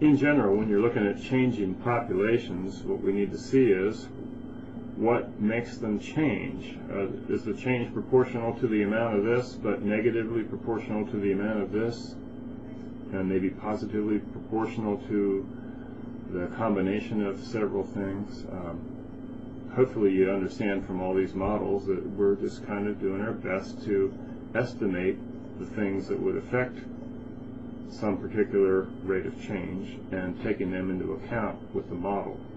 in general, when you're looking at changing populations, what we need to see is what makes them change. Is the change proportional to the amount of this, but negatively proportional to the amount of this, and maybe positively proportional to the combination of several things? Hopefully you understand from all these models that we're just kind of doing our best to estimate the things that would affect some particular rate of change and taking them into account with the model.